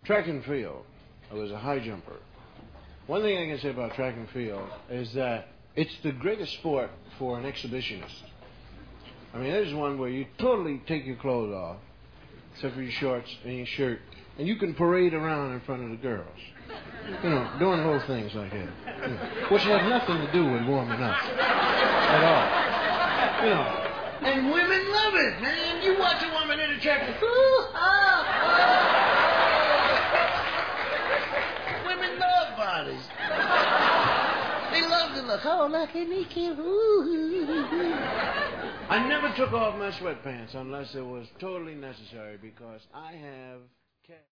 Track and field. I was a high jumper. One thing I can say about track and field is that it's the greatest sport for an exhibitionist. I mean, there's one where you totally take your clothes off, except for your shorts and your shirt, and you can parade around in front of the girls. You know, doing little things like that. You know, which have nothing to do with warming up at all. You know. And women love it, man. You watch a woman in a track and women love bodies. They love to look. Oh, look at me, cute. I never took off my sweatpants unless it was totally necessary because I have